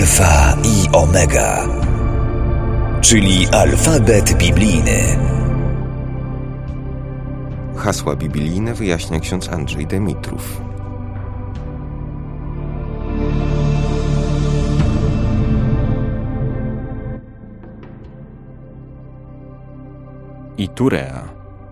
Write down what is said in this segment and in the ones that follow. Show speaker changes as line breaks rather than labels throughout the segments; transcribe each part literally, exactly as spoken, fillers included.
Alfa i Omega, czyli alfabet biblijny.
Hasła biblijne wyjaśnia ksiądz Andrzej Dymitrów. Iturea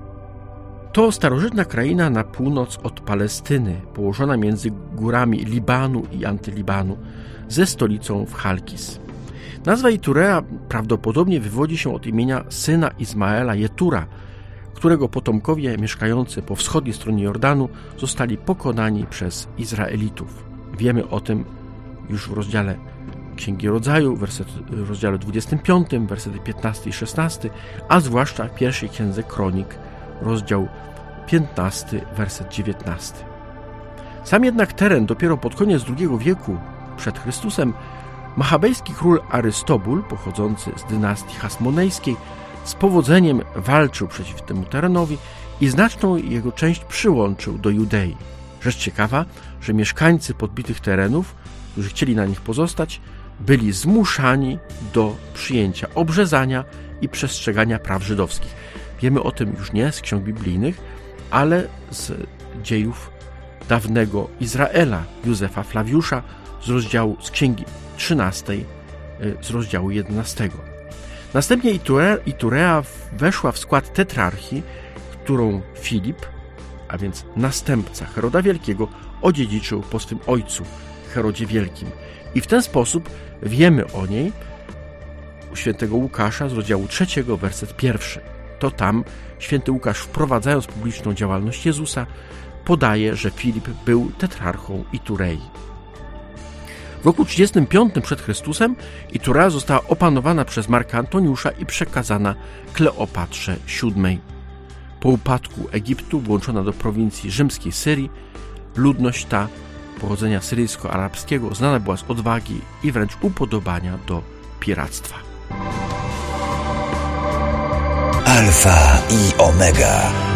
to starożytna kraina na północ od Palestyny, położona między górami Libanu i Antylibanu, ze stolicą w Chalkis. Nazwa Iturea prawdopodobnie wywodzi się od imienia syna Izmaela, Jetura, którego potomkowie mieszkający po wschodniej stronie Jordanu zostali pokonani przez Izraelitów. Wiemy o tym już w rozdziale Księgi Rodzaju, werset, w rozdziale dwudziestym piątym, wersety piętnasty i szesnasty, a zwłaszcza w pierwszej Księdze Kronik, rozdział piętnasty, werset dziewiętnasty. Sam jednak teren dopiero pod koniec drugiego wieku przed Chrystusem machabejski król Arystobul, pochodzący z dynastii hasmonejskiej, z powodzeniem walczył przeciw temu terenowi i znaczną jego część przyłączył do Judei. Rzecz ciekawa, że mieszkańcy podbitych terenów, którzy chcieli na nich pozostać, byli zmuszani do przyjęcia obrzezania i przestrzegania praw żydowskich. Wiemy o tym już nie z ksiąg biblijnych, ale z dziejów dawnego Izraela, Józefa Flawiusza, z rozdziału z księgi trzynastej, z rozdziału jedenastego. Następnie Iturea, Iturea weszła w skład tetrarchii, którą Filip, a więc następca Heroda Wielkiego, odziedziczył po swym ojcu, Herodzie Wielkim. I w ten sposób wiemy o niej u świętego Łukasza z rozdziału trzeciego, werset pierwszy. To tam święty Łukasz, wprowadzając publiczną działalność Jezusa, podaje, że Filip był tetrarchą Iturei. W roku trzydziestym piątym przed Chrystusem Iturea została opanowana przez Marka Antoniusza i przekazana Kleopatrze siódmej. Po upadku Egiptu włączona do prowincji rzymskiej Syrii, ludność ta pochodzenia syryjsko-arabskiego znana była z odwagi i wręcz upodobania do piractwa.
Alfa i Omega.